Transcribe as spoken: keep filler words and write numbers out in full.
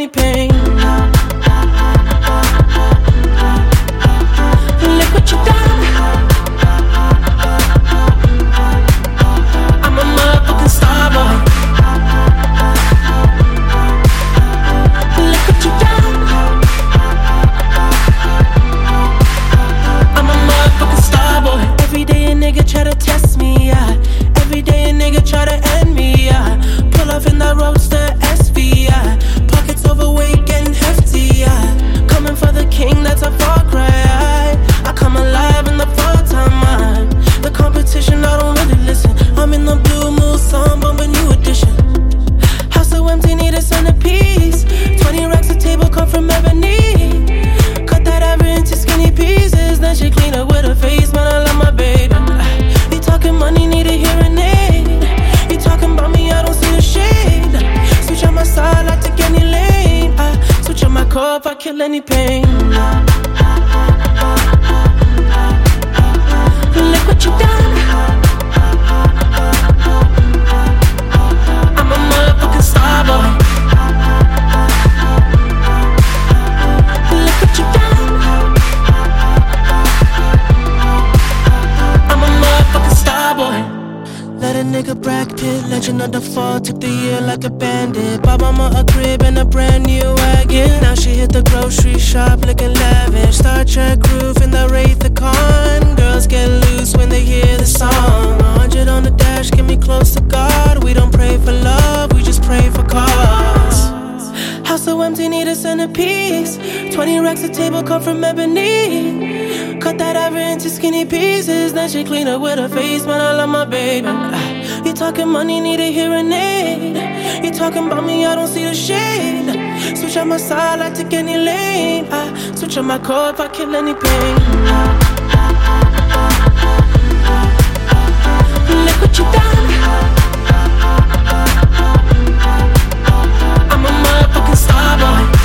any pain. Look what you done. I'm a motherfucking star boy. Look what you done. I'm a motherfucking star boy. Every day a nigga try to test me, yeah. Every day a nigga try to end me, yeah. Pull off in that roadster S V, yeah. Pockets overweight, getting hefty, yeah. Coming for the king, that's a far cry. I come alive in the fall time, man. The competition, I don't really listen. I'm in the blue mood, song, bomb a new edition. House so empty, need a centerpiece. Twenty racks of table come from ebony. Cut that ever into skinny pieces. Then she clean up with her face, man, I love my baby. You talking money, need a hearing aid. You talking about me, I don't see a shade. Switch on my side, I take any lane. I switch on my core if I kill any pain. Look what you done. I'm a motherfucking star boy. Look what you done. I'm a motherfucking star boy. Let a nigga Brad Pitt, legend of the fall, took the year like a bandit. Bought mama a crib and a brand new wagon. Now she hit the grocery shop looking lavish. Star Trek roof in the Wraith the Con. Girls get loose when they hear the song. A hundred on the dash, get me close to God. We don't pray for love, we just pray for cause. House so empty, need a centerpiece. Twenty racks of table come from ebony. Cut that ever into skinny pieces. Then she clean up with her face, man, I love my baby. You talking money, need a hearing aid. You talking about me, I don't see the shade. Switch on my side, I take any lane. I switch on my core if I kill any pain. Look what you done. I'm a motherfucking star boy.